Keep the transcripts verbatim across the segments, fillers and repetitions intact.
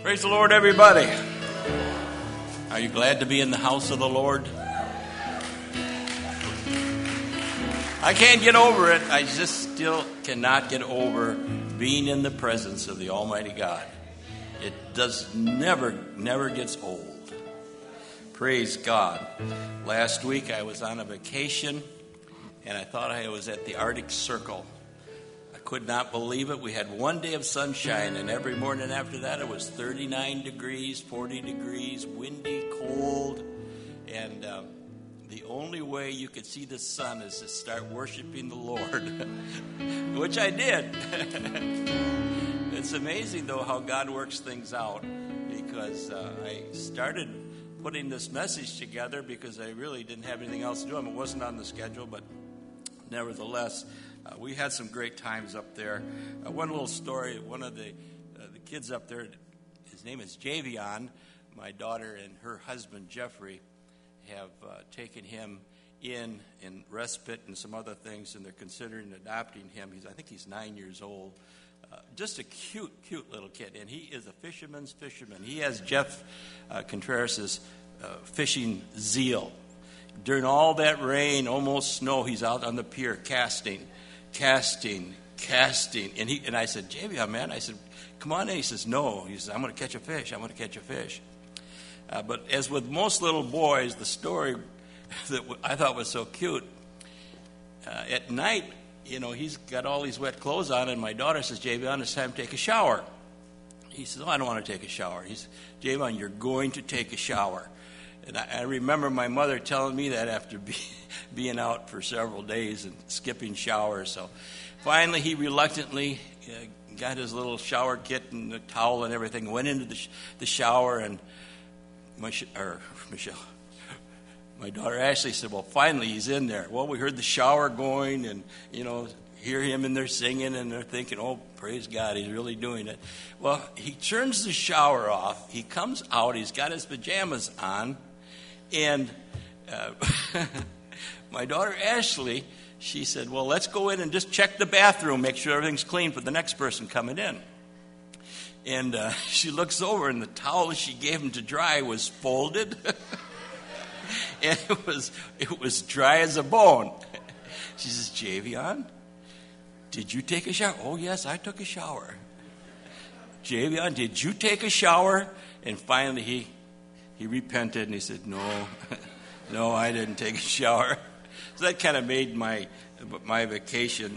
Praise the Lord, everybody. Are you glad to be in the house of the Lord? I can't get over it. I just still cannot get over being in the presence of the Almighty God. It does never, never gets old. Praise God. Last week I was on a vacation and I thought I was at the Arctic Circle. Could not believe it. We had one day of sunshine, and every morning after that it was thirty-nine degrees, forty degrees, windy, cold, and um, the only way you could see the sun is to start worshiping the Lord, which I did. It's amazing, though, how God works things out, because uh, I started putting this message together because I really didn't have anything else to do. I mean, it wasn't on the schedule, but nevertheless, Uh, we had some great times up there. Uh, one little story, one of the uh, the kids up there, his name is Javion. My daughter and her husband, Jeffrey, have uh, taken him in in respite and some other things, and they're considering adopting him. He's, I think he's nine years old. Uh, just a cute, cute little kid, and he is a fisherman's fisherman. He has Jeff uh, Contreras' uh, fishing zeal. During all that rain, almost snow, he's out on the pier casting. Casting, casting, and he and I said, Javion, man, I said, come on in. He says, no. He says, I'm going to catch a fish. I'm going to catch a fish. Uh, but as with most little boys, the story that I thought was so cute, uh, at night, you know, he's got all these wet clothes on, and my daughter says, Javion, it's time to take a shower. He says, oh, I don't want to take a shower. He says, Javion, you're going to take a shower. And I, I remember my mother telling me that after be, being out for several days and skipping showers. So finally, he reluctantly uh, got his little shower kit and the towel and everything, went into the, sh- the shower, and my sh- or Michelle, my daughter Ashley said, well, finally, he's in there. Well, we heard the shower going and, you know, hear him in there singing, and they're thinking, oh, praise God, he's really doing it. Well, he turns the shower off. He comes out. He's got his pajamas on. And uh, my daughter Ashley, she said, well, let's go in and just check the bathroom, make sure everything's clean for the next person coming in. And uh, she looks over, and the towel she gave him to dry was folded. And it was it was dry as a bone. She says, Javion, did you take a shower? Oh, yes, I took a shower. Javion, did you take a shower? And finally he... He repented, and he said, no, no, I didn't take a shower. So that kind of made my my vacation.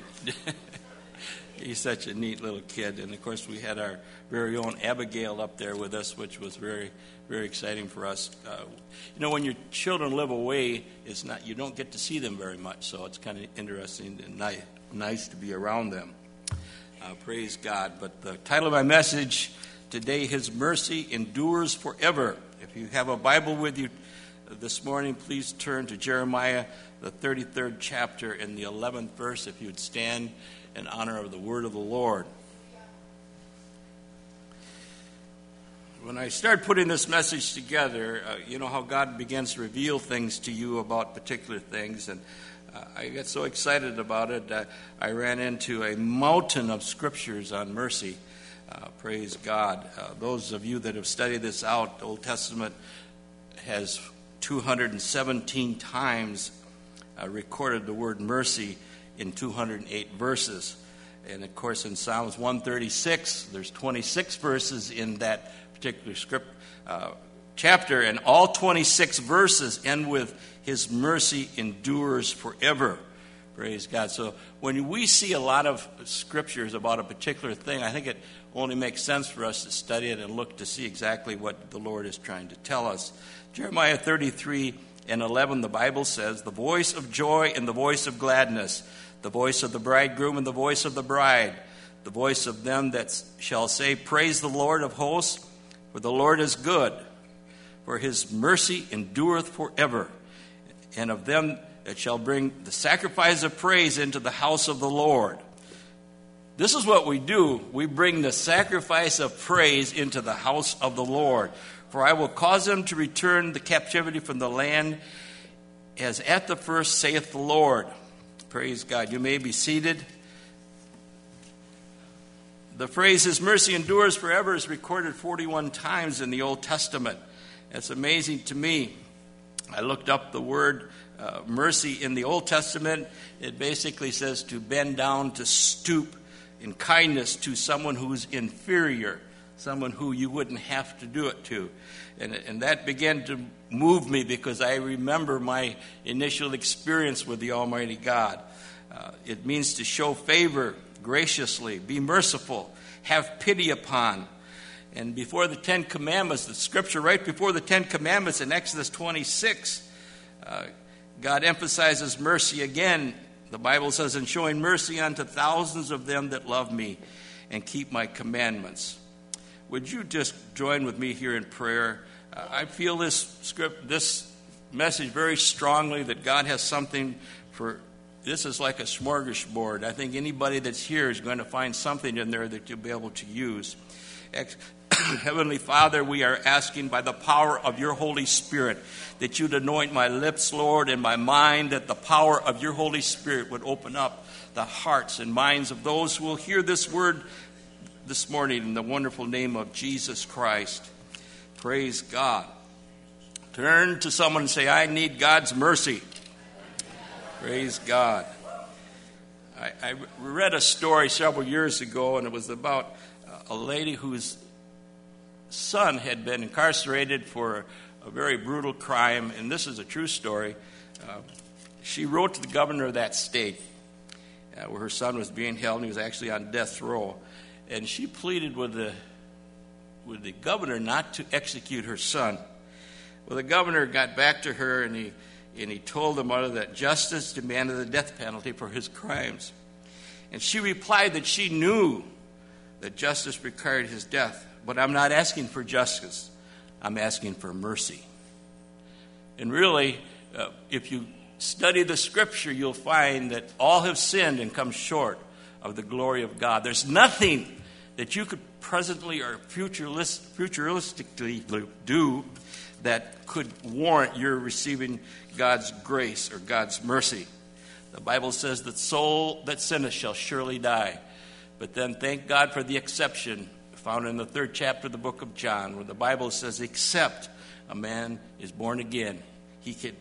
He's such a neat little kid. And, of course, we had our very own Abigail up there with us, which was very, very exciting for us. Uh, you know, when your children live away, it's not you don't get to see them very much, so it's kind of interesting and ni- nice to be around them. Uh, praise God. But the title of my message today, His Mercy Endures Forever. If you have a Bible with you this morning, please turn to Jeremiah, the thirty-third chapter, and the eleventh verse, if you would stand in honor of the word of the Lord. When I started putting this message together, uh, you know how God begins to reveal things to you about particular things, and uh, I got so excited about it, uh, I ran into a mountain of scriptures on mercy. Uh, praise God. Uh, those of you that have studied this out, the Old Testament has two hundred seventeen times uh, recorded the word mercy in two hundred eight verses. And, of course, in Psalms one thirty-six, there's twenty-six verses in that particular script uh, chapter, and all twenty-six verses end with His mercy endures forever. Praise God. So when we see a lot of scriptures about a particular thing, I think it only makes sense for us to study it and look to see exactly what the Lord is trying to tell us. Jeremiah thirty-three and eleven, the Bible says, the voice of joy and the voice of gladness, the voice of the bridegroom and the voice of the bride, the voice of them that shall say, praise the Lord of hosts, for the Lord is good, for His mercy endureth forever, and of them that shall bring the sacrifice of praise into the house of the Lord. This is what we do. We bring the sacrifice of praise into the house of the Lord. For I will cause them to return the captivity from the land as at the first, saith the Lord. Praise God. You may be seated. The phrase, His mercy endures forever, is recorded forty-one times in the Old Testament. It's amazing to me. I looked up the word uh, mercy in the Old Testament. It basically says to bend down, to stoop in kindness to someone who's inferior, someone who you wouldn't have to do it to. And, and that began to move me because I remember my initial experience with the Almighty God. Uh, it means to show favor graciously, be merciful, have pity upon. And before the Ten Commandments, the scripture right before the Ten Commandments in Exodus twenty-six, uh, God emphasizes mercy again. The Bible says, "And showing mercy unto thousands of them that love me and keep my commandments." Would you just join with me here in prayer? Uh, I feel this script, this message very strongly that God has something for. This is like a smorgasbord. I think anybody that's here is going to find something in there that you'll be able to use. Heavenly Father, we are asking by the power of your Holy Spirit that you'd anoint my lips, Lord, and my mind, that the power of your Holy Spirit would open up the hearts and minds of those who will hear this word this morning in the wonderful name of Jesus Christ. Praise God. Turn to someone and say, I need God's mercy. Praise God. I, I read a story several years ago, and it was about a lady whose son had been incarcerated for a very brutal crime, and this is a true story. Uh, she wrote to the governor of that state uh, where her son was being held, and he was actually on death row, and she pleaded with the with the governor not to execute her son. Well, the governor got back to her, and he And he told the mother that justice demanded the death penalty for his crimes. And she replied that she knew that justice required his death. But I'm not asking for justice. I'm asking for mercy. And really, uh, if you study the scripture, you'll find that all have sinned and come short of the glory of God. There's nothing that you could presently or futuristically do that could warrant your receiving God's grace or God's mercy. The Bible says that soul that sinneth shall surely die. But then thank God for the exception found in the third chapter of the book of John, where the Bible says, except a man is born again, he can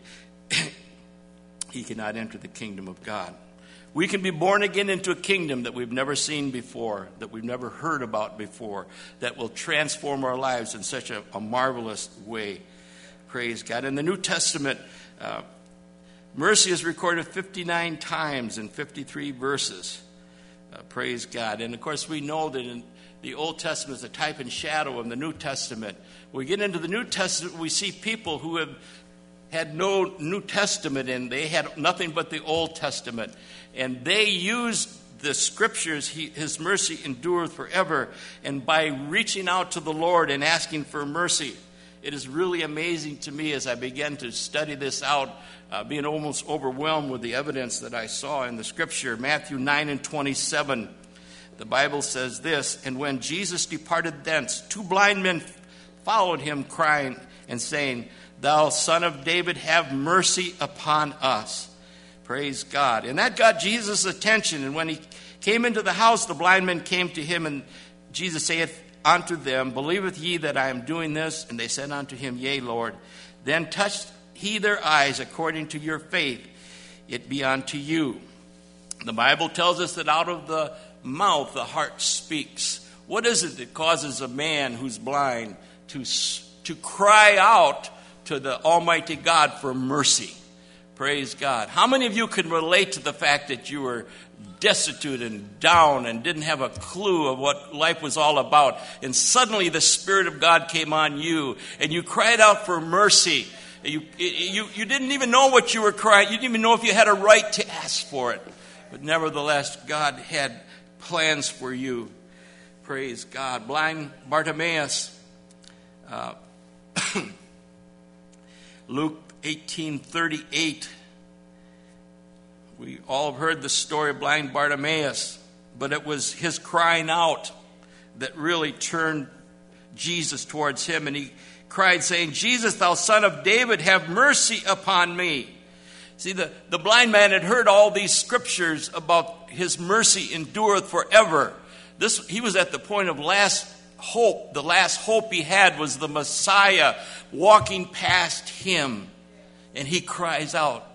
he cannot enter the kingdom of God. We can be born again into a kingdom that we've never seen before, that we've never heard about before, that will transform our lives in such a, a marvelous way. Praise God. In the New Testament, uh, mercy is recorded fifty-nine times in fifty-three verses. Uh, praise God. And of course, we know that in the Old Testament is a type and shadow of the New Testament. When we get into the New Testament, we see people who have had no New Testament, and they had nothing but the Old Testament. And they used the scriptures, he, His mercy endureth forever. And by reaching out to the Lord and asking for mercy, it is really amazing to me as I began to study this out, uh, being almost overwhelmed with the evidence that I saw in the scripture. Matthew nine and twenty-seven, the Bible says this, and when Jesus departed thence, two blind men followed him, crying and saying, Thou Son of David, have mercy upon us. Praise God. And that got Jesus' attention. And when he came into the house, the blind men came to him, and Jesus saith unto them, Believeth ye that I am doing this? And they said unto him, Yea, Lord. Then touched he their eyes according to your faith. It be unto you. The Bible tells us that out of the mouth the heart speaks. What is it that causes a man who's blind to, to cry out to the Almighty God for mercy? Praise God. How many of you can relate to the fact that you were destitute and down and didn't have a clue of what life was all about, and suddenly the Spirit of God came on you and you cried out for mercy? You, you, you didn't even know what you were crying. You didn't even know if you had a right to ask for it. But nevertheless, God had plans for you. Praise God. Blind Bartimaeus, uh, Luke eighteen thirty-eight. We all have heard the story of blind Bartimaeus, but it was his crying out that really turned Jesus towards him, and he cried, saying, Jesus, thou Son of David, have mercy upon me. See, the, the blind man had heard all these scriptures about his mercy endureth forever. This, he was at the point of last hope. The last hope he had was the Messiah walking past him. And he cries out,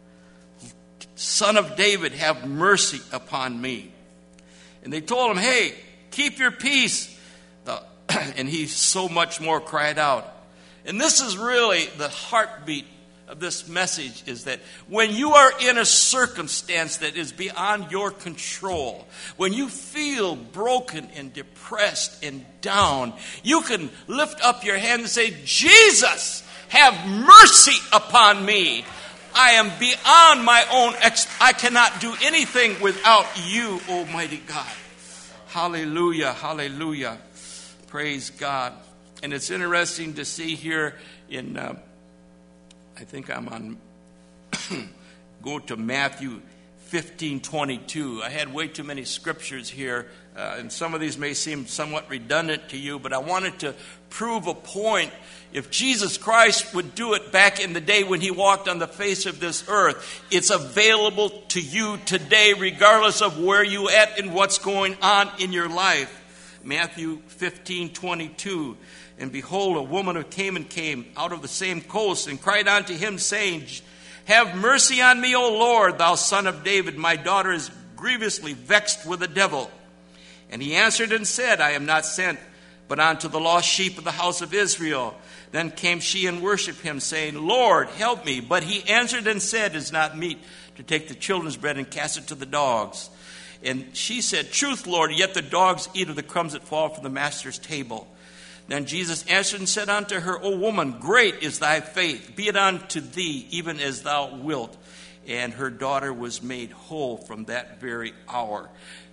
Son of David, have mercy upon me. And they told him, hey, keep your peace. The, and he so much more cried out. And this is really the heartbeat of this message, is that when you are in a circumstance that is beyond your control, when you feel broken and depressed and down, you can lift up your hand and say, Jesus, have mercy upon me. I am beyond my own, ex- I cannot do anything without you, Almighty God. Hallelujah, hallelujah. Praise God. And it's interesting to see here in, uh, I think I'm on, go to Matthew fifteen twenty-two. I had way too many scriptures here, uh, and some of these may seem somewhat redundant to you, but I wanted to prove a point. If Jesus Christ would do it back in the day when he walked on the face of this earth, it's available to you today, regardless of where you at and what's going on in your life. Matthew fifteen twenty-two. And behold, a woman who came and came out of the same coast and cried unto him, saying, Have mercy on me, O Lord, thou son of David. My daughter is grievously vexed with the devil. And he answered and said, I am not sent, but unto the lost sheep of the house of Israel. Then came she and worshipped him, saying, Lord, help me. But he answered and said, It is not meet to take the children's bread and cast it to the dogs. And she said, Truth, Lord, yet the dogs eat of the crumbs that fall from the master's table. Then Jesus answered and said unto her, O woman, great is thy faith. Be it unto thee even as thou wilt. And her daughter was made whole from that very hour.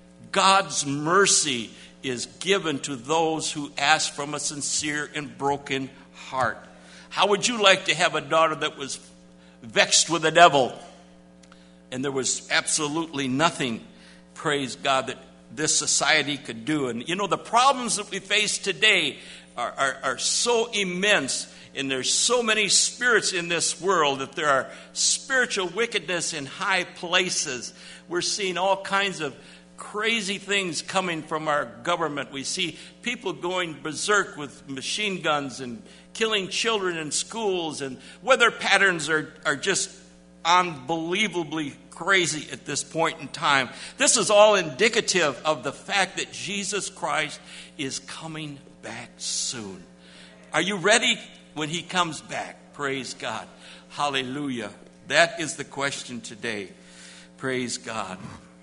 God's mercy is given to those who ask from a sincere and broken heart. How would you like to have a daughter that was vexed with the devil and there was absolutely nothing, praise God, that this society could do? And you know, the problems that we face today are, are, are so immense, and there's so many spirits in this world that there are spiritual wickedness in high places. We're seeing all kinds of crazy things coming from our government. We see people going berserk with machine guns and killing children in schools, and weather patterns are, are just unbelievably crazy at this point in time. This is all indicative of the fact that Jesus Christ is coming back soon. Are you ready when he comes back? Praise God. Hallelujah. That is the question today. Praise God.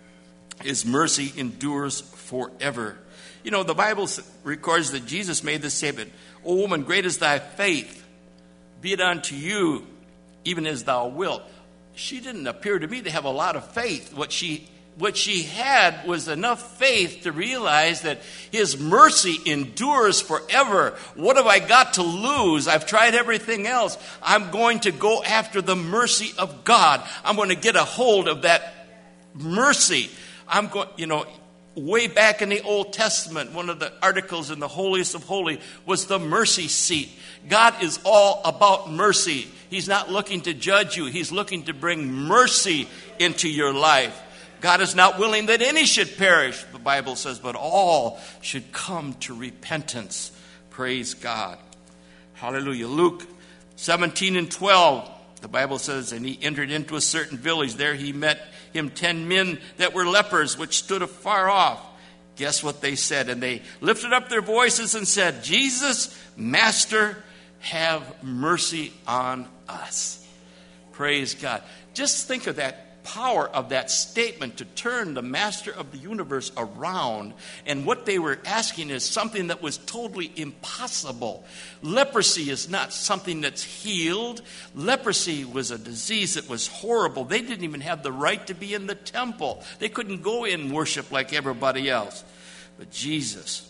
His mercy endures forever. You know, the Bible records that Jesus made this statement, O woman, great is thy faith. Be it unto you, even as thou wilt. She didn't appear to me to have a lot of faith. What she what she had was enough faith to realize that his mercy endures forever. What have I got to lose? I've tried everything else. I'm going to go after the mercy of God. I'm going to get a hold of that mercy. I'm going, you know, way back in the Old Testament, one of the articles in the holiest of holy was the mercy seat. God is all about mercy. He's not looking to judge you. He's looking to bring mercy into your life. God is not willing that any should perish, the Bible says, but all should come to repentance. Praise God. Hallelujah. Luke seventeen and twelve, the Bible says, and he entered into a certain village. There he met him ten men that were lepers, which stood afar off. Guess what they said? And they lifted up their voices and said, Jesus, Master, have mercy on us. Praise God. Just think of that power of that statement to turn the master of the universe around. And what they were asking is something that was totally impossible. Leprosy is not something that's healed. Leprosy was a disease that was horrible. They didn't even have the right to be in the temple. They couldn't go in and worship like everybody else. But Jesus,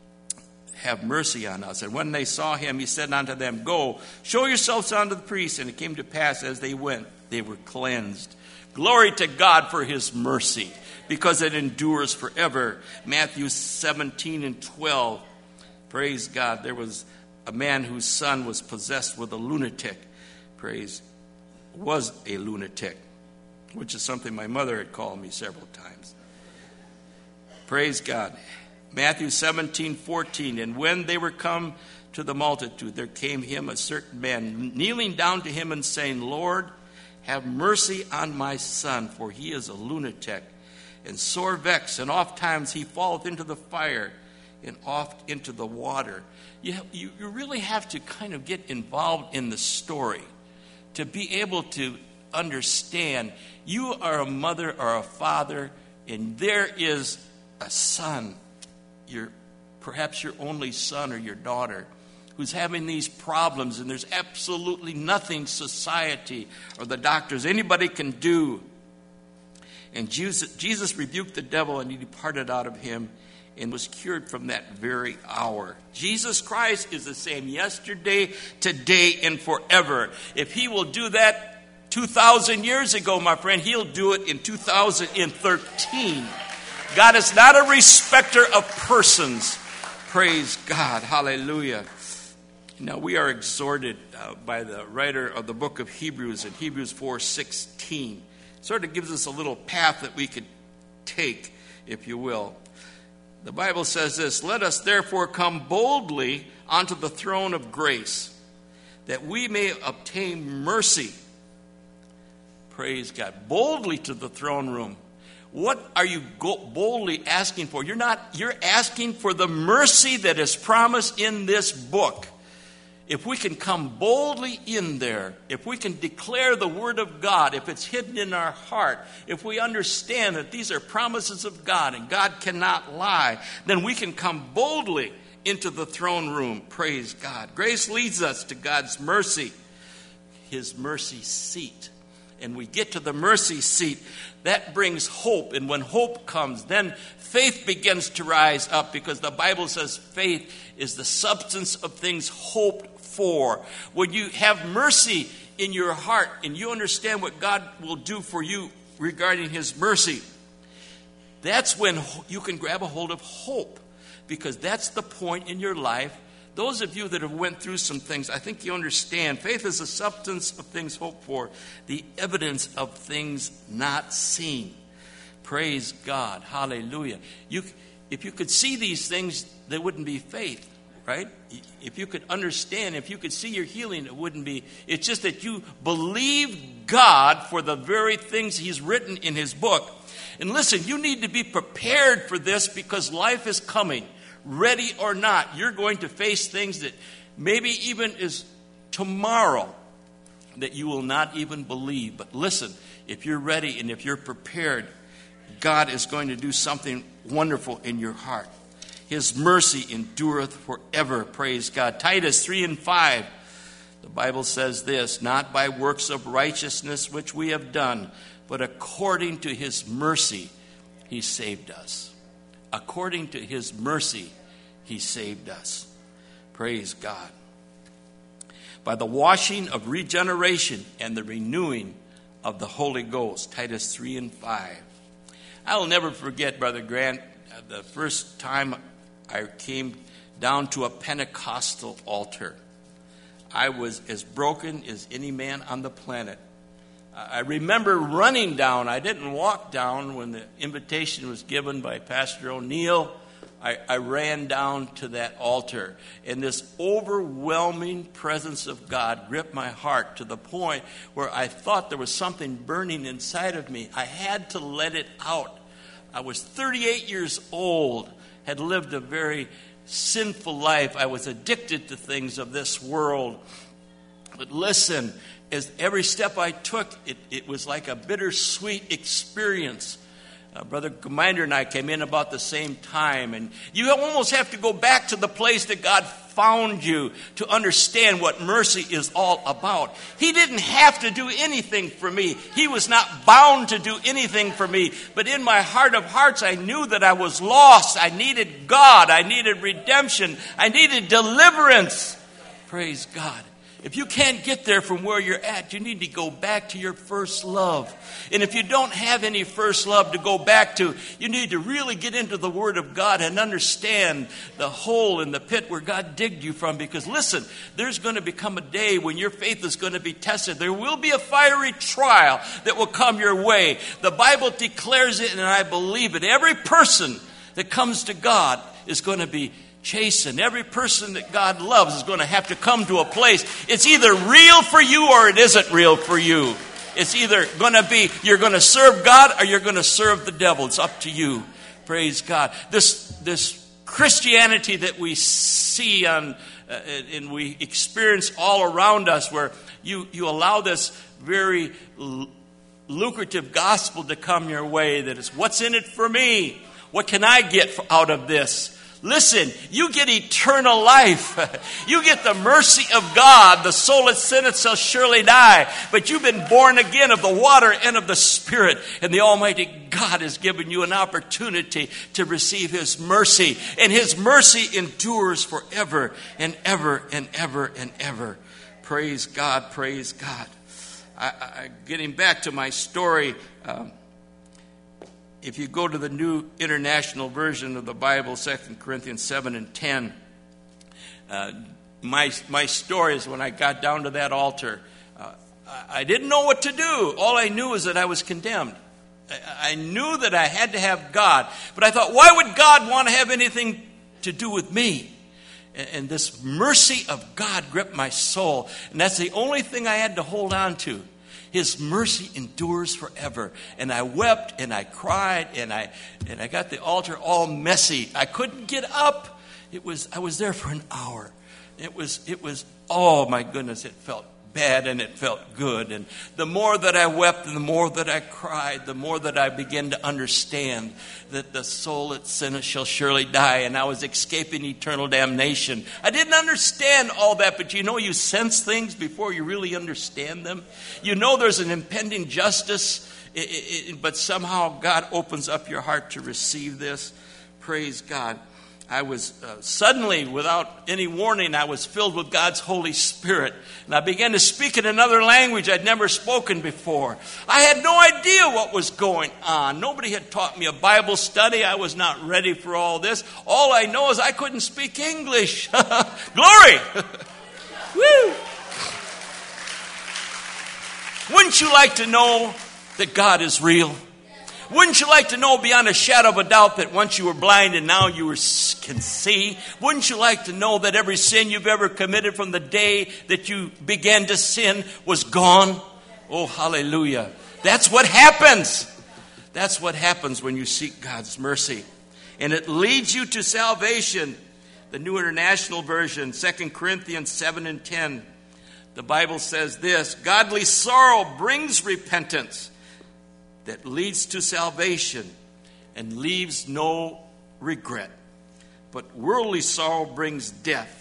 have mercy on us. And when they saw him, he said unto them, Go, show yourselves unto the priests. And it came to pass as they went, they were cleansed. Glory to God for his mercy, because it endures forever. Matthew seventeen and twelve. Praise God. There was a man whose son was possessed with a lunatic. Praise. Was a lunatic, which is something my mother had called me several times. Praise God. Matthew seventeen fourteen, and when they were come to the multitude, there came him a certain man, kneeling down to him and saying, Lord, have mercy on my son, for he is a lunatic and sore vexed, and oft times he falleth into the fire and oft into the water. You, you, you really have to kind of get involved in the story to be able to understand you are a mother or a father, and there is a son, your perhaps your only son or your daughter, who's having these problems, and there's absolutely nothing society or the doctors, anybody can do. And Jesus, Jesus rebuked the devil, and he departed out of him and was cured from that very hour. Jesus Christ is the same yesterday, today, and forever. If he will do that two thousand years ago, my friend, he'll do it in two thousand thirteen. God is not a respecter of persons. Praise God. Hallelujah. Now, we are exhorted uh, by the writer of the book of Hebrews in Hebrews four sixteen. Sort of gives us a little path that we could take, if you will. The Bible says this, let us therefore come boldly unto the throne of grace, that we may obtain mercy. Praise God. Boldly to the throne room. What are you go- boldly asking for? You're not, you're asking for the mercy that is promised in this book. If we can come boldly in there, if we can declare the word of God, if it's hidden in our heart, if we understand that these are promises of God and God cannot lie, then we can come boldly into the throne room. Praise God. Grace leads us to God's mercy, his mercy seat. And we get to the mercy seat, that brings hope. And when hope comes, then faith begins to rise up, because the Bible says faith is the substance of things hoped for. When you have mercy in your heart and you understand what God will do for you regarding his mercy, that's when you can grab a hold of hope, because that's the point in your life. Those of you that have went through some things, I think you understand. Faith is the substance of things hoped for, the evidence of things not seen. Praise God. Hallelujah. You, if you could see these things, there wouldn't be faith, right? If you could understand, if you could see your healing, it wouldn't be. It's just that you believe God for the very things he's written in his book. And listen, you need to be prepared for this, because life is coming. Ready or not, you're going to face things that maybe even is tomorrow that you will not even believe. But listen, if you're ready and if you're prepared, God is going to do something wonderful in your heart. His mercy endureth forever. Praise God. Titus three and five, the Bible says this, not by works of righteousness which we have done, but according to his mercy he saved us. According to his mercy, he saved us. Praise God. By the washing of regeneration and the renewing of the Holy Ghost. Titus three and five. I will never forget, Brother Grant, the first time I came down to a Pentecostal altar. I was as broken as any man on the planet. I remember running down. I didn't walk down when the invitation was given by Pastor O'Neill. I, I ran down to that altar, and this overwhelming presence of God gripped my heart to the point where I thought there was something burning inside of me. I had to let it out. I was thirty-eight years old, had lived a very sinful life. I was addicted to things of this world. But listen, as every step I took, it, it was like a bittersweet experience. Uh, Brother Commander and I came in about the same time, and you almost have to go back to the place that God found you to understand what mercy is all about. He didn't have to do anything for me. He was not bound to do anything for me. But in my heart of hearts, I knew that I was lost. I needed God. I needed redemption. I needed deliverance. Praise God. If you can't get there from where you're at, you need to go back to your first love. And if you don't have any first love to go back to, you need to really get into the Word of God and understand the hole in the pit where God digged you from. Because listen, there's going to become a day when your faith is going to be tested. There will be a fiery trial that will come your way. The Bible declares it, and I believe it. Every person that comes to God, is going to be chastened. Every person that God loves is going to have to come to a place. It's either real for you or it isn't real for you. It's either going to be you're going to serve God or you're going to serve the devil. It's up to you. Praise God. This this Christianity that we see on uh, and we experience all around us, where you, you allow this very l- lucrative gospel to come your way, that is, what's in it for me? What can I get out of this? Listen, you get eternal life. You get the mercy of God. The soul that sinneth shall surely die. But you've been born again of the water and of the Spirit. And the Almighty God has given you an opportunity to receive His mercy. And His mercy endures forever and ever and ever and ever. Praise God, praise God. I, I, getting back to my story, um, if you go to the New International Version of the Bible, Second Corinthians seven and ten, uh, my my story is when I got down to that altar, uh, I, I didn't know what to do. All I knew is that I was condemned. I, I knew that I had to have God, but I thought, why would God want to have anything to do with me? And, and this mercy of God gripped my soul, and that's the only thing I had to hold on to. His mercy endures forever. And I wept and I cried and I and I got the altar all messy. I couldn't get up. It was I was there for an hour. It was it was oh my goodness, it felt bad and it felt good. And the more that I wept and the more that I cried, the more that I began to understand that the soul that sinneth shall surely die, and I was escaping eternal damnation. I didn't understand all that, but you know, you sense things before you really understand them. You know there's an impending justice, it, it, it, but somehow God opens up your heart to receive this. Praise God. I was uh, suddenly, without any warning, I was filled with God's Holy Spirit. And I began to speak in another language I'd never spoken before. I had no idea what was going on. Nobody had taught me a Bible study. I was not ready for all this. All I know is I couldn't speak English. Glory! Woo! Wouldn't you like to know that God is real? Wouldn't you like to know beyond a shadow of a doubt that once you were blind and now you were, can see? Wouldn't you like to know that every sin you've ever committed from the day that you began to sin was gone? Oh, hallelujah. That's what happens. That's what happens when you seek God's mercy. And it leads you to salvation. The New International Version, Second Corinthians seven and ten. The Bible says this: godly sorrow brings repentance that leads to salvation and leaves no regret. But worldly sorrow brings death.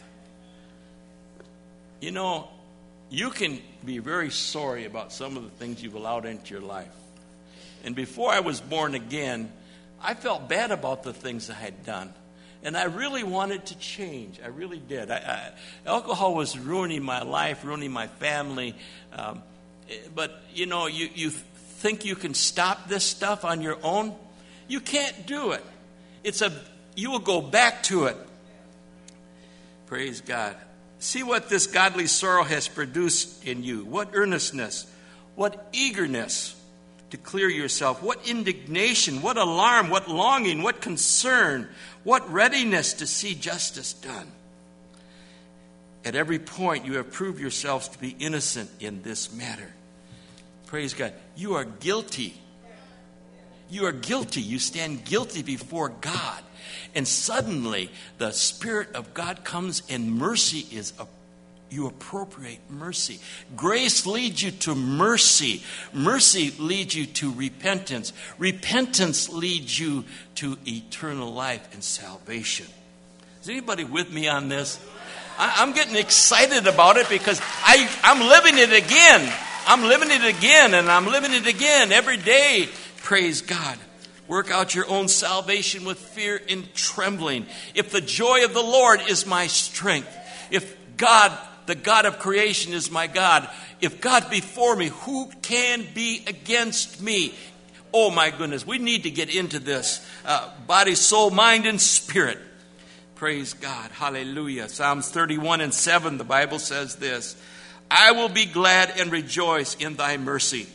You know, you can be very sorry about some of the things you've allowed into your life. And before I was born again, I felt bad about the things I had done. And I really wanted to change. I really did. I, I, alcohol was ruining my life, ruining my family. Um, but, you know, you... you think you can stop this stuff on your own? You can't do it. It's a you will go back to it. Praise God. See what this godly sorrow has produced in you. What earnestness, what eagerness to clear yourself, what indignation, what alarm, what longing, what concern, what readiness to see justice done. At every point you have proved yourselves to be innocent in this matter. Praise God. You are guilty. You are guilty. You stand guilty before God. And suddenly the Spirit of God comes and mercy is, a, you appropriate mercy. Grace leads you to mercy. Mercy leads you to repentance. Repentance leads you to eternal life and salvation. Is anybody with me on this? I, I'm getting excited about it because I, I'm living it again. I'm living it again, and I'm living it again every day. Praise God. Work out your own salvation with fear and trembling. If the joy of the Lord is my strength, if God, the God of creation, is my God, if God be for me, who can be against me? Oh my goodness, we need to get into this. Uh, body, soul, mind, and spirit. Praise God. Hallelujah. Psalms thirty-one and seven, the Bible says this: I will be glad and rejoice in thy mercy.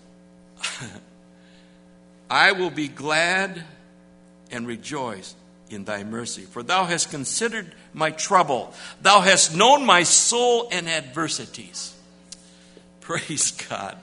I will be glad and rejoice in thy mercy. For thou hast considered my trouble. Thou hast known my soul and adversities. Praise God.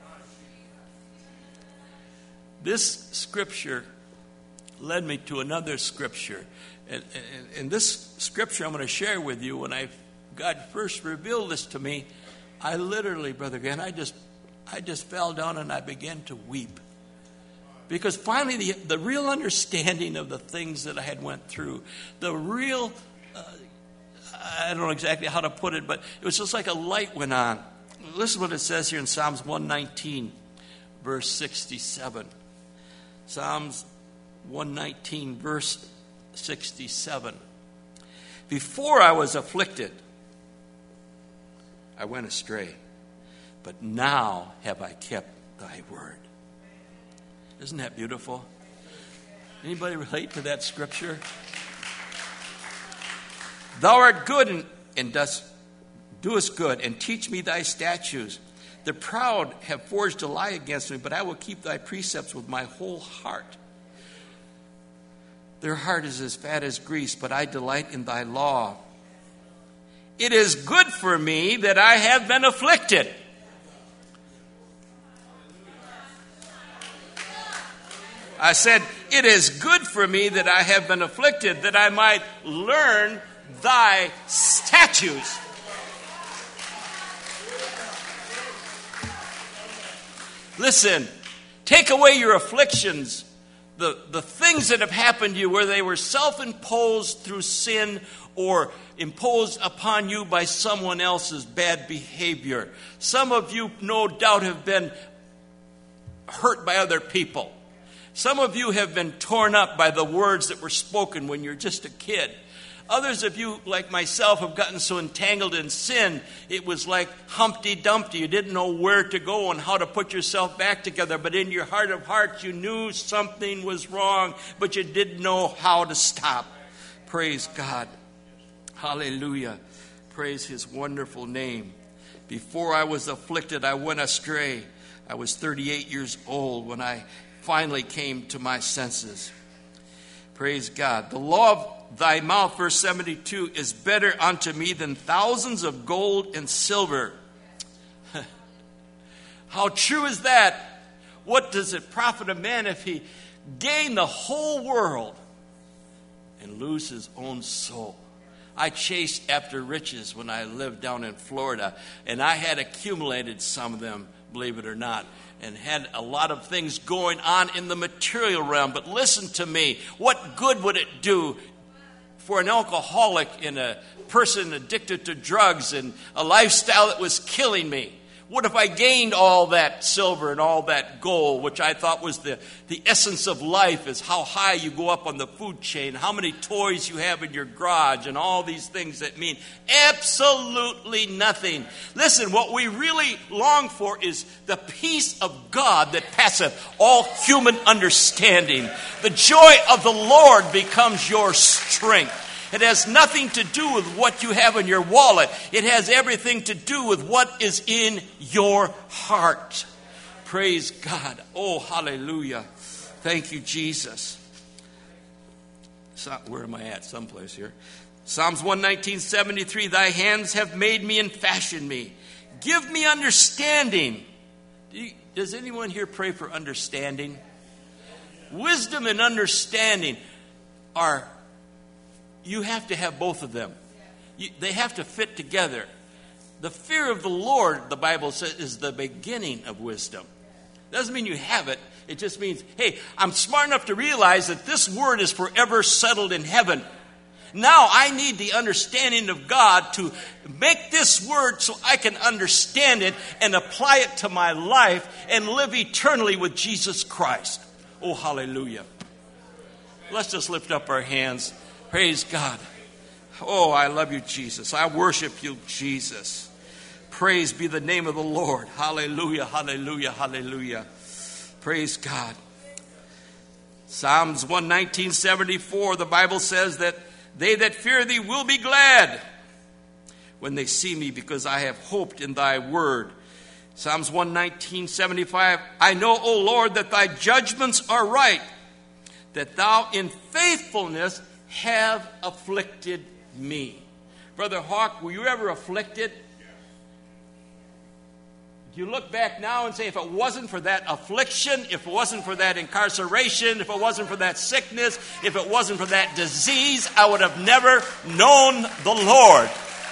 This scripture led me to another scripture. And, and, and this scripture I'm going to share with you, when I God first revealed this to me, I literally, Brother Grant, I just I just fell down and I began to weep. Because finally the, the real understanding of the things that I had went through, the real, uh, I don't know exactly how to put it, but it was just like a light went on. Listen to what it says here in Psalms one nineteen, verse sixty-seven. Psalms one nineteen, verse sixty-seven. Before I was afflicted, I went astray, but now have I kept thy word. Isn't that beautiful? Anybody relate to that scripture? Thou art good and, and dost, doest good, and teach me thy statutes. The proud have forged a lie against me, but I will keep thy precepts with my whole heart. Their heart is as fat as grease, but I delight in thy law. It is good for me that I have been afflicted. I said, it is good for me that I have been afflicted, that I might learn thy statutes. Listen, take away your afflictions, the, the things that have happened to you, where they were self-imposed through sin or imposed upon you by someone else's bad behavior. Some of you, no doubt, have been hurt by other people. Some of you have been torn up by the words that were spoken when you're just a kid. Others of you, like myself, have gotten so entangled in sin, it was like Humpty Dumpty. You didn't know where to go and how to put yourself back together. But in your heart of hearts, you knew something was wrong, but you didn't know how to stop. Praise God. Hallelujah. Praise his wonderful name. Before I was afflicted, I went astray. I was thirty-eight years old when I finally came to my senses. Praise God. The law of thy mouth, verse seventy-two, is better unto me than thousands of gold and silver. How true is that? What does it profit a man if he gain the whole world and lose his own soul? I chased after riches when I lived down in Florida, and I had accumulated some of them, believe it or not, and had a lot of things going on in the material realm. But listen to me. What good would it do for an alcoholic and a person addicted to drugs and a lifestyle that was killing me? What if I gained all that silver and all that gold, which I thought was the, the essence of life, is how high you go up on the food chain, how many toys you have in your garage, and all these things that mean absolutely nothing. Listen, what we really long for is the peace of God that passeth all human understanding. The joy of the Lord becomes your strength. It has nothing to do with what you have in your wallet. It has everything to do with what is in your heart. Praise God. Oh, hallelujah. Thank you, Jesus. So, where am I at? Someplace here. Psalms one nineteen, seventy-three. Thy hands have made me and fashioned me. Give me understanding. Does anyone here pray for understanding? Wisdom and understanding are... You have to have both of them. You, they have to fit together. The fear of the Lord, the Bible says, is the beginning of wisdom. Doesn't mean you have it. It just means, hey, I'm smart enough to realize that this word is forever settled in heaven. Now I need the understanding of God to make this word so I can understand it and apply it to my life and live eternally with Jesus Christ. Oh, hallelujah. Let's just lift up our hands. Praise God. Oh, I love you, Jesus. I worship you, Jesus. Praise be the name of the Lord. Hallelujah, hallelujah, hallelujah. Praise God. Psalms one nineteen, seventy-four, the Bible says that they that fear thee will be glad when they see me, because I have hoped in thy word. Psalms one nineteen, seventy-five, I know, O Lord, that thy judgments are right, that thou in faithfulness have afflicted me. Brother Hawk, were you ever afflicted? You look back now and say, if it wasn't for that affliction, if it wasn't for that incarceration, if it wasn't for that sickness, if it wasn't for that disease, I would have never known the Lord.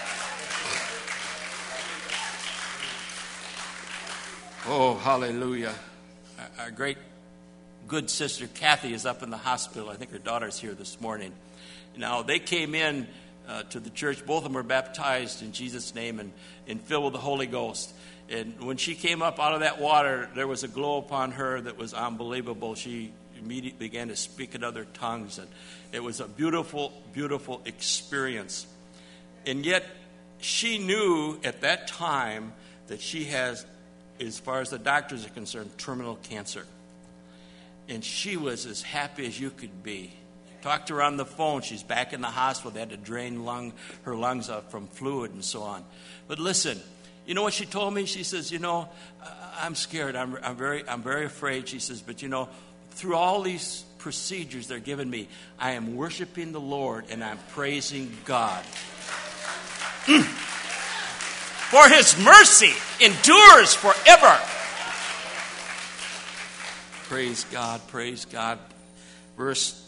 Oh, hallelujah. Our great good sister Kathy is up in the hospital. I think her daughter's here this morning. Now, they came in uh, to the church. Both of them were baptized in Jesus' name and, and filled with the Holy Ghost. And when she came up out of that water, there was a glow upon her that was unbelievable. She immediately began to speak in other tongues. And it was a beautiful, beautiful experience. And yet, she knew at that time that she has, as far as the doctors are concerned, terminal cancer. And she was as happy as you could be. Talked to her on the phone. She's back in the hospital. They had to drain lung, her lungs out from fluid and so on. But listen, you know what she told me? She says, you know, I'm scared. I'm, I'm very I'm very afraid. She says, but you know, through all these procedures they're giving me, I am worshiping the Lord and I'm praising God. For his mercy endures forever. Praise God, praise God. Verse,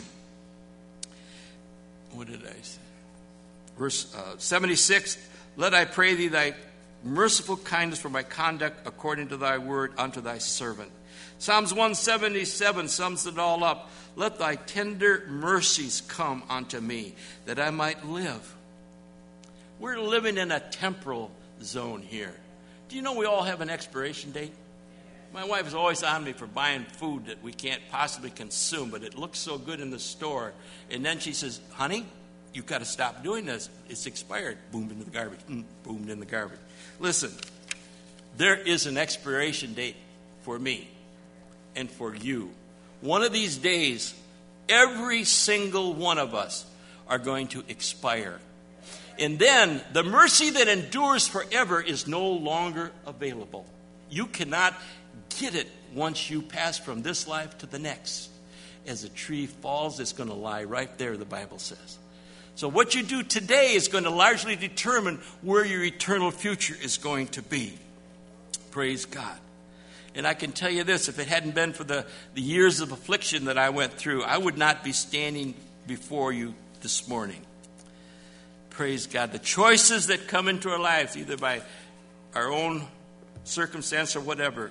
what did I say? Verse uh, seventy-six, let I pray thee thy merciful kindness for my conduct according to thy word unto thy servant. Psalms one seventy-seven sums it all up. Let thy tender mercies come unto me, that I might live. We're living in a temporal zone here. Do you know we all have an expiration date? My wife is always on me for buying food that we can't possibly consume, but it looks so good in the store. And then she says, honey, you've got to stop doing this. It's expired. Boomed into the garbage. Mm, boomed in the garbage. Listen, there is an expiration date for me and for you. One of these days, every single one of us are going to expire. And then the mercy that endures forever is no longer available. You cannot get it once you pass from this life to the next. As a tree falls, it's going to lie right there, the Bible says. So what you do today is going to largely determine where your eternal future is going to be. Praise God. And I can tell you this, if it hadn't been for the, the years of affliction that I went through, I would not be standing before you this morning. Praise God. The choices that come into our lives, either by our own circumstance or whatever,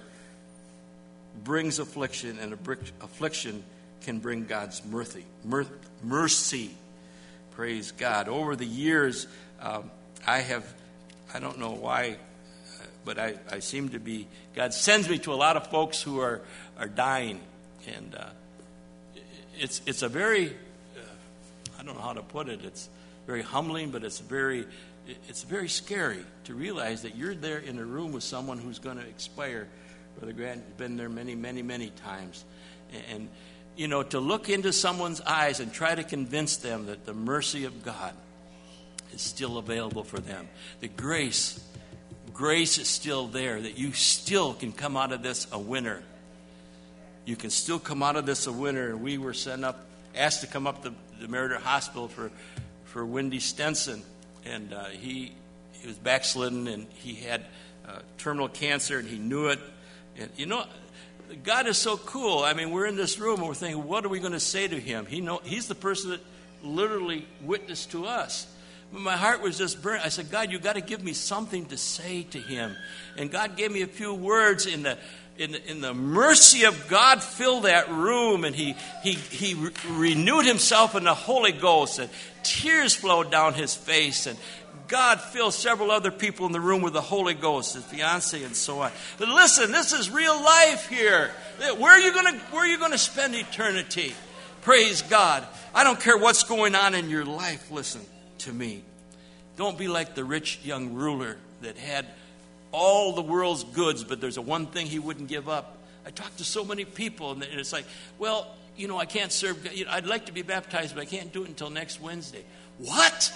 brings affliction, and affliction can bring God's mercy. Mercy. Praise God. Over the years, um, I have, I don't know why, but I, I seem to be, God sends me to a lot of folks who are, are dying. And uh, it's it's a very, uh, I don't know how to put it, it's very humbling, but it's very, it's very scary to realize that you're there in a room with someone who's going to expire. Brother Grant has been there many, many, many times. And, you know, to look into someone's eyes and try to convince them that the mercy of God is still available for them. The grace, grace is still there, that you still can come out of this a winner. You can still come out of this a winner. And we were sent up, asked to come up to the Merida Hospital for, for Wendy Stenson. And uh, he, he was backslidden, and he had uh, terminal cancer, and he knew it. And, you know, God is so cool. I mean, we're in this room and we're thinking, what are we going to say to him? He know he's the person that literally witnessed to us. But my heart was just burnt. I said, God, you got to give me something to say to him. And God gave me a few words. In the in the, in the mercy of God filled that room, and he he he re- renewed himself in the Holy Ghost, and tears flowed down his face, and God filled several other people in the room with the Holy Ghost, his fiance and so on. But listen, this is real life here. Where are you going to, where are you going to spend eternity? Praise God. I don't care what's going on in your life. Listen to me. Don't be like the rich young ruler that had all the world's goods, but there's a one thing he wouldn't give up. I talked to so many people, and it's like, well, you know, I can't serve God. You know, I'd like to be baptized, but I can't do it until next Wednesday. What?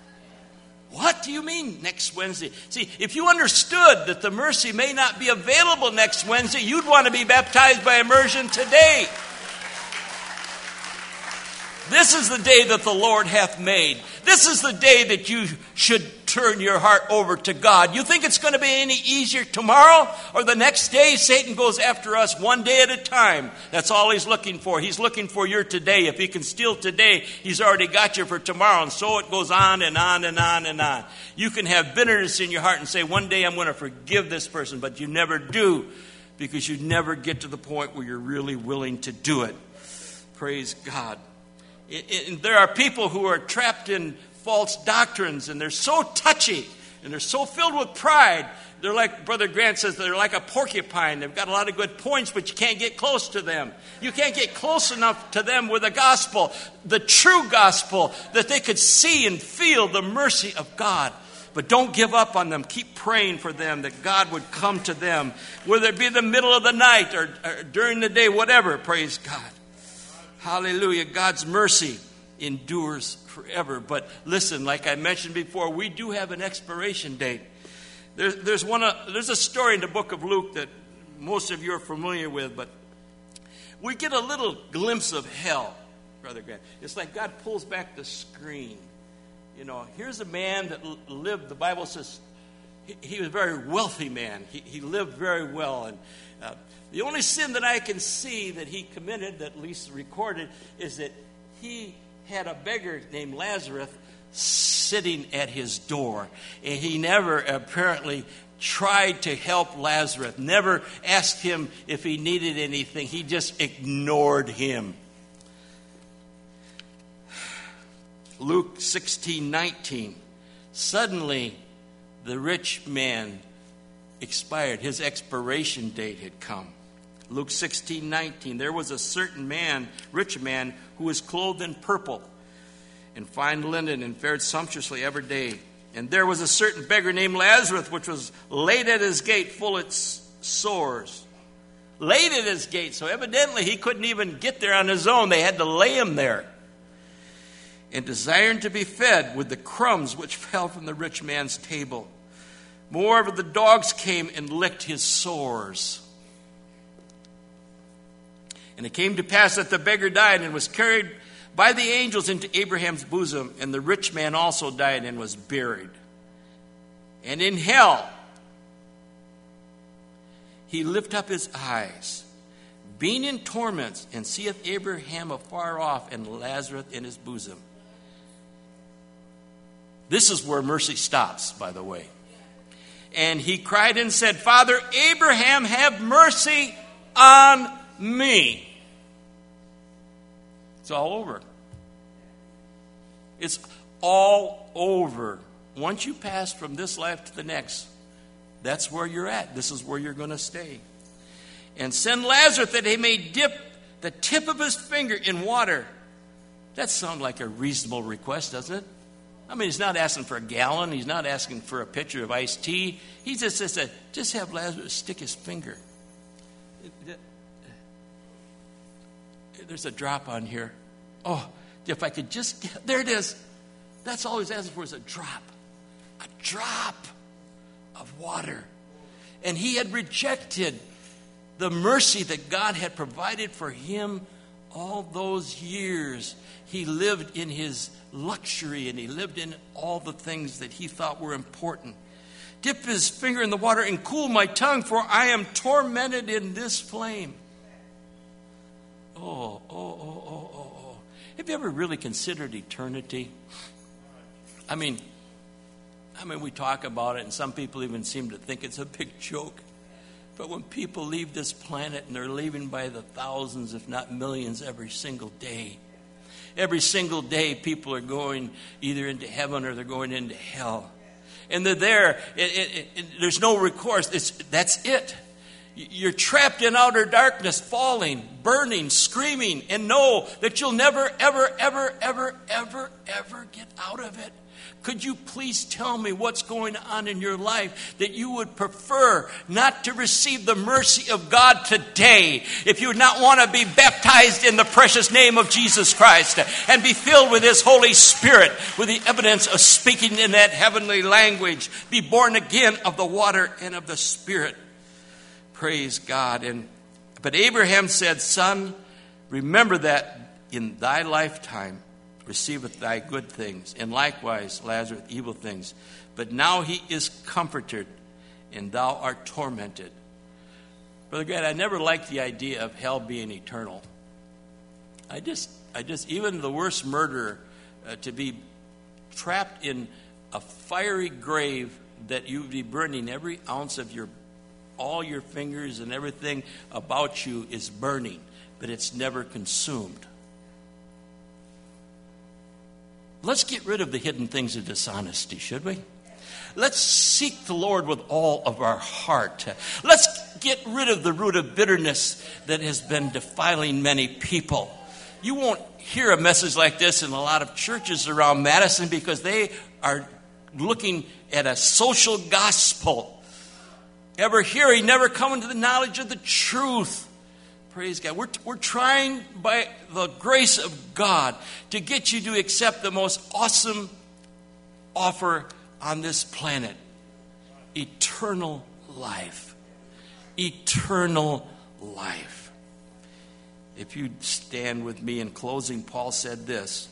What do you mean next Wednesday? See, if you understood that the mercy may not be available next Wednesday, you'd want to be baptized by immersion today. This is the day that the Lord hath made. This is the day that you should turn your heart over to God. You think it's going to be any easier tomorrow or the next day? Satan goes after us one day at a time. That's all he's looking for. He's looking for your today. If he can steal today, he's already got you for tomorrow. And so it goes on and on and on and on. You can have bitterness in your heart and say, one day I'm going to forgive this person, but you never do, because you never get to the point where you're really willing to do it. Praise God. It, it, there are people who are trapped in false doctrines, and they're so touchy, and they're so filled with pride. They're like, Brother Grant says, they're like a porcupine. They've got a lot of good points, but you can't get close to them. You can't get close enough to them with the gospel, the true gospel, that they could see and feel the mercy of God. But don't give up on them. Keep praying for them, that God would come to them, whether it be in the middle of the night or, or during the day, whatever. Praise God. Hallelujah. God's mercy endures forever. But listen, like I mentioned before, we do have an expiration date. There's, there's, one, uh, there's a story in the book of Luke that most of you are familiar with, but we get a little glimpse of hell, Brother Grant. It's like God pulls back the screen. You know, here's a man that lived, the Bible says, he, he was a very wealthy man. He, he lived very well. And uh, the only sin that I can see that he committed, that at least recorded, is that he had a beggar named Lazarus sitting at his door. And he never apparently tried to help Lazarus, never asked him if he needed anything. He just ignored him. Luke sixteen nineteen. Suddenly, the rich man expired. His expiration date had come. Luke sixteen nineteen. There was a certain man, rich man, who was clothed in purple and fine linen and fared sumptuously every day. And there was a certain beggar named Lazarus, which was laid at his gate full of sores. Laid at his gate. So evidently he couldn't even get there on his own. They had to lay him there. And desiring to be fed with the crumbs which fell from the rich man's table. Moreover, the dogs came and licked his sores. And it came to pass that the beggar died and was carried by the angels into Abraham's bosom. And the rich man also died and was buried. And in hell he lift up his eyes, being in torments, and seeth Abraham afar off and Lazarus in his bosom. This is where mercy stops, by the way. And he cried and said, Father Abraham, have mercy on me. It's all over. It's all over. Once you pass from this life to the next, that's where you're at. This is where you're going to stay. And send Lazarus that he may dip the tip of his finger in water. That sounds like a reasonable request, doesn't it? I mean, he's not asking for a gallon. He's not asking for a pitcher of iced tea. He just says, just have Lazarus stick his finger. There's a drop on here. Oh, if I could just get, there it is. That's all he's asking for, is a drop. A drop of water. And he had rejected the mercy that God had provided for him all those years. He lived in his luxury, and he lived in all the things that he thought were important. Dip his finger in the water and cool my tongue, for I am tormented in this flame. Oh, oh, oh, oh, oh, oh. Have you ever really considered eternity? I mean, I mean, we talk about it, and some people even seem to think it's a big joke. But when people leave this planet, and they're leaving by the thousands, if not millions, every single day, every single day people are going either into heaven or they're going into hell. And they're there. It, it, it, there's no recourse. It's, that's it. You're trapped in outer darkness, falling, burning, screaming, and know that you'll never, ever, ever, ever, ever, ever get out of it. Could you please tell me what's going on in your life that you would prefer not to receive the mercy of God today, if you would not want to be baptized in the precious name of Jesus Christ and be filled with His Holy Spirit with the evidence of speaking in that heavenly language, be born again of the water and of the Spirit. Praise God. And but Abraham said, Son, remember that in thy lifetime receiveth thy good things, and likewise Lazarus evil things. But now he is comforted, and thou art tormented. Brother Grant, I never liked the idea of hell being eternal. I just, I just, even the worst murderer, uh, to be trapped in a fiery grave that you would be burning every ounce of your, all your fingers and everything about you is burning, but it's never consumed. Let's get rid of the hidden things of dishonesty, should we? Let's seek the Lord with all of our heart. Let's get rid of the root of bitterness that has been defiling many people. You won't hear a message like this in a lot of churches around Madison because they are looking at a social gospel. Ever hearing, never coming to the knowledge of the truth. Praise God. We're, we're trying by the grace of God to get you to accept the most awesome offer on this planet. Eternal life. Eternal life. If you stand with me in closing, Paul said this.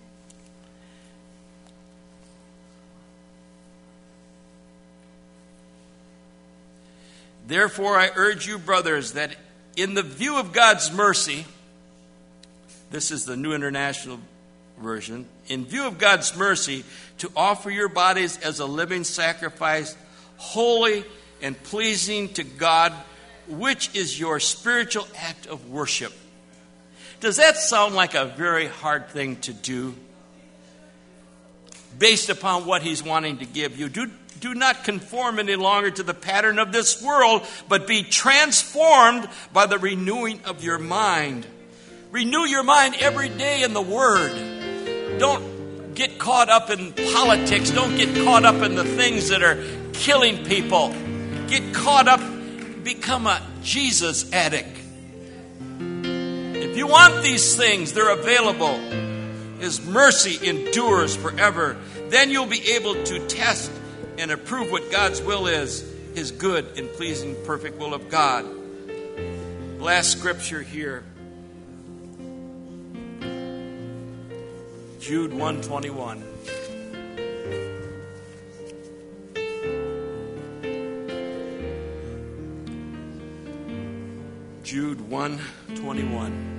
Therefore I urge you, brothers, that in the view of God's mercy, this is the New International Version, in view of God's mercy, to offer your bodies as a living sacrifice, holy and pleasing to God, which is your spiritual act of worship. Does that sound like a very hard thing to do? Based upon what he's wanting to give you. Do, do not conform any longer to the pattern of this world, but be transformed by the renewing of your mind. Renew your mind every day in the Word. Don't get caught up in politics. Don't get caught up in the things that are killing people. Get caught up, become a Jesus addict. If you want these things, they're available. His mercy endures forever. Then you'll be able to test and approve what God's will is, His good and pleasing perfect will of God. Last scripture here. Jude one twenty-one. Jude one twenty-one.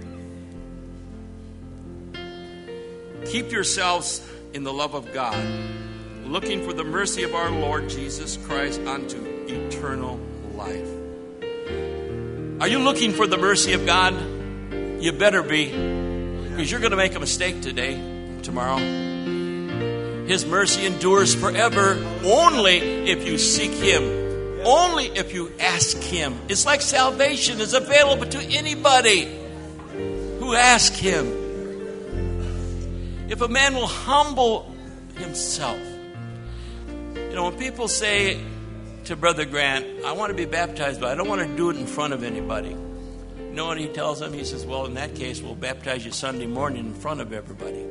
Keep yourselves in the love of God, looking for the mercy of our Lord Jesus Christ unto eternal life. Are you looking for the mercy of God? You better be, because you're going to make a mistake today, tomorrow. His mercy endures forever only if you seek Him, only if you ask Him. It's like salvation is available to anybody who asks Him. If a man will humble himself. You know, when people say to Brother Grant, I want to be baptized, but I don't want to do it in front of anybody. You know what he tells them? He says, well, in that case, we'll baptize you Sunday morning in front of everybody.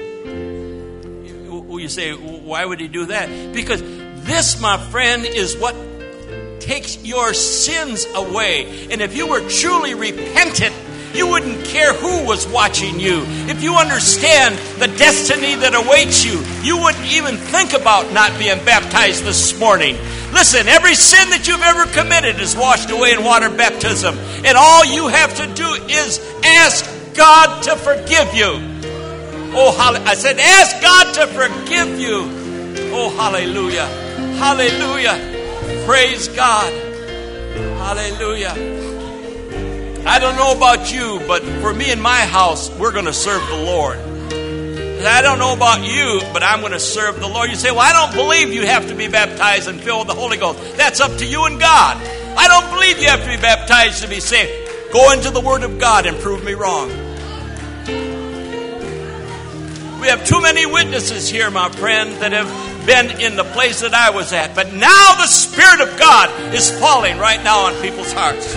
You, you say, why would he do that? Because this, my friend, is what takes your sins away. And if you were truly repentant, you wouldn't care who was watching you. If you understand the destiny that awaits you, you wouldn't even think about not being baptized this morning. Listen, every sin that you've ever committed is washed away in water baptism. And all you have to do is ask God to forgive you. Oh, I said, ask God to forgive you. Oh, hallelujah. Hallelujah. Praise God. Hallelujah. I don't know about you, but for me and my house, we're going to serve the Lord. I don't know about you, but I'm going to serve the Lord. You say, well, I don't believe you have to be baptized and filled with the Holy Ghost. That's up to you and God. I don't believe you have to be baptized to be saved. Go into the Word of God and prove me wrong. We have too many witnesses here, my friend, that have been in the place that I was at. But now the Spirit of God is falling right now on people's hearts.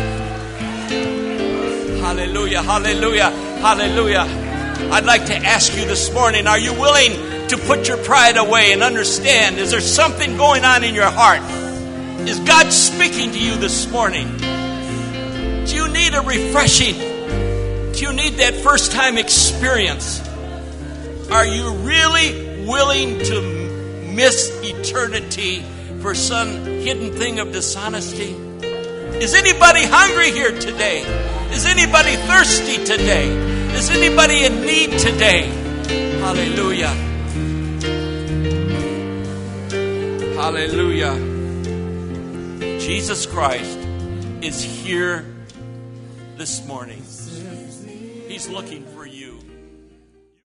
Hallelujah, hallelujah, hallelujah. I'd like to ask you this morning, are you willing to put your pride away and understand, is there something going on in your heart? Is God speaking to you this morning? Do you need a refreshing? Do you need that first time experience? Are you really willing to miss eternity for some hidden thing of dishonesty? Is anybody hungry here today? Is anybody thirsty today? Is anybody in need today? Hallelujah. Hallelujah. Jesus Christ is here this morning. He's looking for you.